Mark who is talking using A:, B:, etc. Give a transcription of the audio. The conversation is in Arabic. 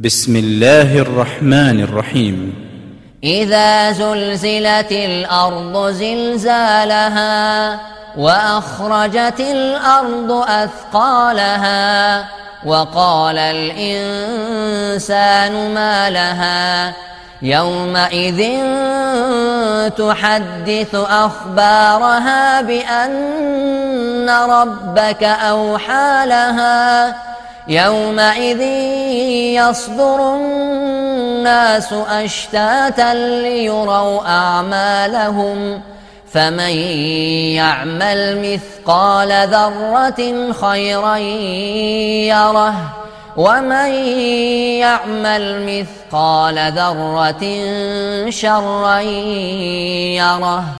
A: بسم الله الرحمن الرحيم.
B: إذا زلزلت الأرض زلزالها وأخرجت الأرض أثقالها وقال الإنسان ما لها يومئذ تحدث أخبارها بأن ربك أوحى لها يومئذ يصدر الناس أشتاتا ليروا أعمالهم فمن يعمل مثقال ذرة خيرا يره ومن يعمل مثقال ذرة شرا يره.